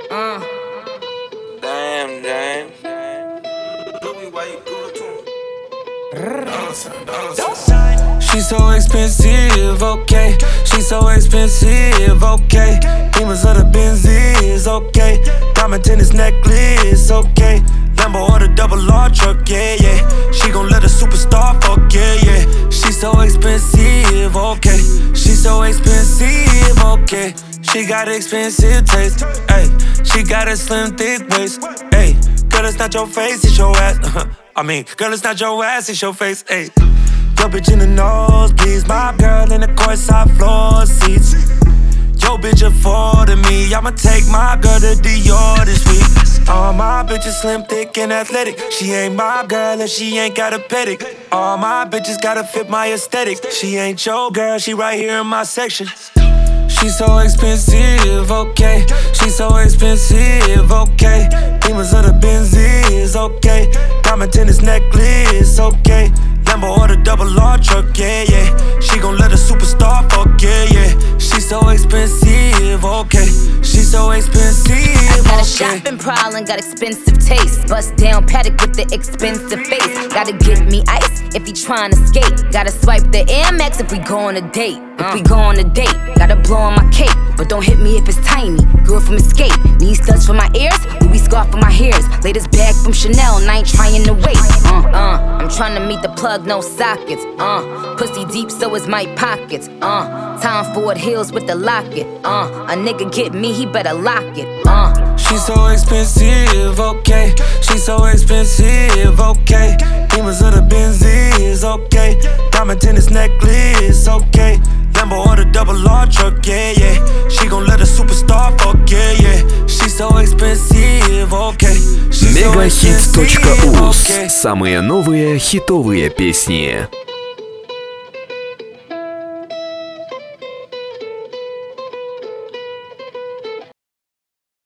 Damn, James. She's so expensive, okay. She's so expensive, okay. Demons of the Benzies, okay. Diamond tennis necklace, okay. Lambo or the double R truck, yeah, yeah. She gon' let a superstar fuck, yeah, yeah. She's so expensive, okay. She's so expensive, okay. She got expensive taste, ayy. She got a slim, thick waist, ayy. Girl, it's not your face, it's your ass. Girl, it's not your ass, it's your face, ayy. Yo, bitch in the nosebleeds, my girl in the courtside floor seats. Yo, bitch affording me, I'ma take my girl to Dior this week. All my bitches slim, thick, and athletic. She ain't my girl and she ain't got a pedic. All my bitches gotta fit my aesthetic. She ain't your girl, she right here in my section. She's so expensive, okay. She's so expensive, okay. Demons of the Benzies, okay. Diamond tennis necklace, okay. Lambo or the double R truck, yeah, yeah. She gon' let a superstar fuck, yeah, yeah. She's so expensive, okay. She's so expensive, got a okay. shopping problem, got expensive taste. Bust down paddock with the expensive face. Gotta get me ice if he tryna skate. Gotta swipe the Air Max if we go on a date. If we go on a date, gotta blow on my cake. But don't hit me if it's tiny. Girl from Escape, need studs for my ears, Louis scarf for my hairs. Latest bag from Chanel, and I ain't trying to wait. I'm tryna meet the plug, no sockets. Pussy deep, so is my pockets. Tom Ford Hills with the locket. A nigga get me, he better lock it. She's so expensive, okay. She's so expensive, okay. Demons of the Benzies, okay. Diamond tennis necklace, okay. Lambo or the double R truck, yeah, yeah. She gon' let a superstar fuck, yeah, yeah. She's so expensive, okay. Megahits.uz. Самые новые хитовые песни.